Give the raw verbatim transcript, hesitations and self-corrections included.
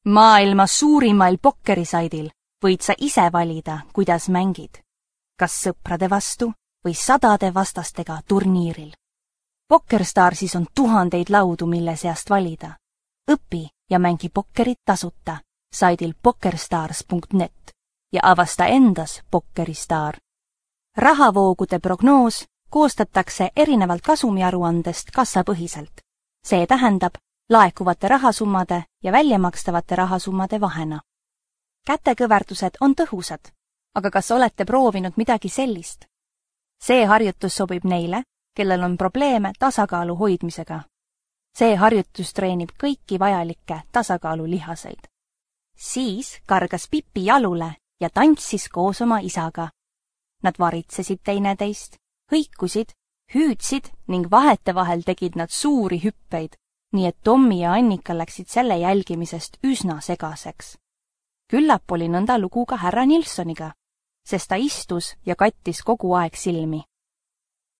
Maailma suurimail pokkerisaidil võid sa ise valida, kuidas mängid. Kas sõprade vastu või sadade vastastega turniiril. PokerStarsis on tuhandeid laudu, mille seast valida. Õpi ja mängi pokkerit tasuta saidil pokerstars punkt net ja avasta endas PokkeriStar. Rahavoogude prognoos koostatakse erinevalt kasumiaruandest kassapõhiselt. See tähendab laekuvate rahasummade ja väljamakstavate rahasummade vahena. Kätekõverdused on tõhusad, aga kas olete proovinud midagi sellist? See harjutus sobib neile, kellel on probleeme tasakaalu hoidmisega. See harjutus treenib kõiki vajalikke tasakaalulihaseid. Siis kargas Pipi jalule ja tantsis koos oma isaga. Nad varitsesid teineteist, hõikusid, hüüdsid ning vahetevahel tegid nad suuri hüppeid, nii et Tommi ja Annika läksid selle jälgimisest üsna segaseks. Küllap oli nõnda lugu ka härra Nilssoniga, sest ta istus ja kattis kogu aeg silmi.